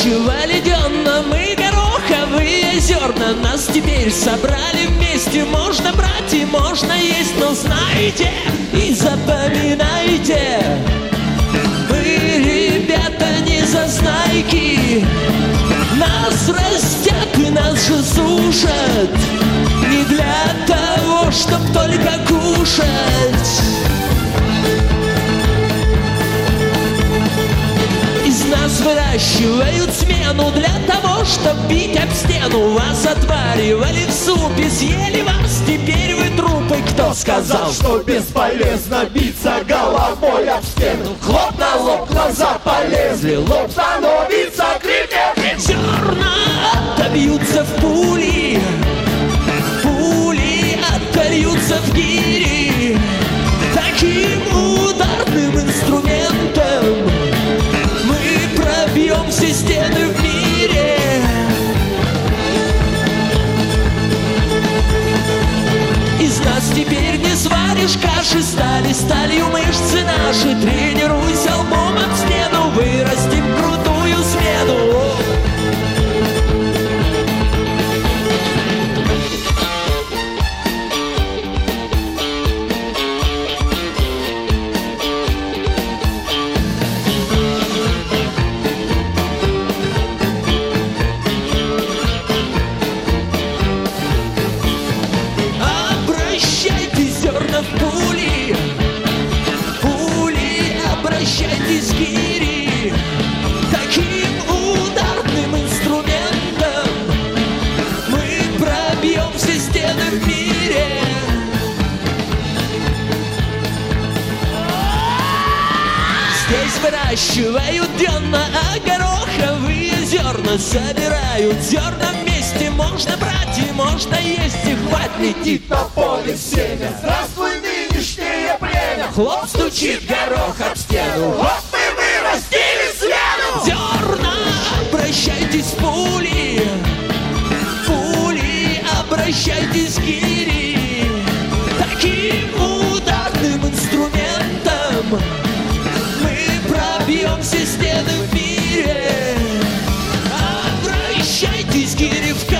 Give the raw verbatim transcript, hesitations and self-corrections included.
выращивали денно мы гороховые зерна. Нас теперь собрали вместе, можно брать и можно есть. Но знаете и запоминайте, мы, ребята, не зазнайки. Нас растят и нас же сушат не для того, чтоб только кушать. Из нас выращивают смену для того, чтоб бить об стену. Вас отваривали в супе, съели вас, теперь вы трупы. Кто сказал, что бесполезно биться головой об стену? Хлоп на лоб, глаза полезли, лоб становится крепким. Зерна отобьются в пули, пули отольются в гири. Таким ударным инструментом мы пробьем все стены в мире. Из нас теперь не сваришь каши, стали сталью мышцы наши. Тренируйся лбом об стену, вырастим крутую смену. Пули, пули, обращайтесь в гири. Таким ударным инструментом мы пробьем все стены в мире. Здесь выращивают денно, а гороховые зерна собирают. Зерна вместе можно брать и можно есть. И хватит летит на поле семя. Здравствуй, нынешнее племя. Хлоп стучит горох об стену. Вот мы вырастили смену. Зерна, обращайтесь в пули, пули, обращайтесь в гири. Таким ударным инструментом мы пробьем все стены в мире. Обращайтесь, гири, в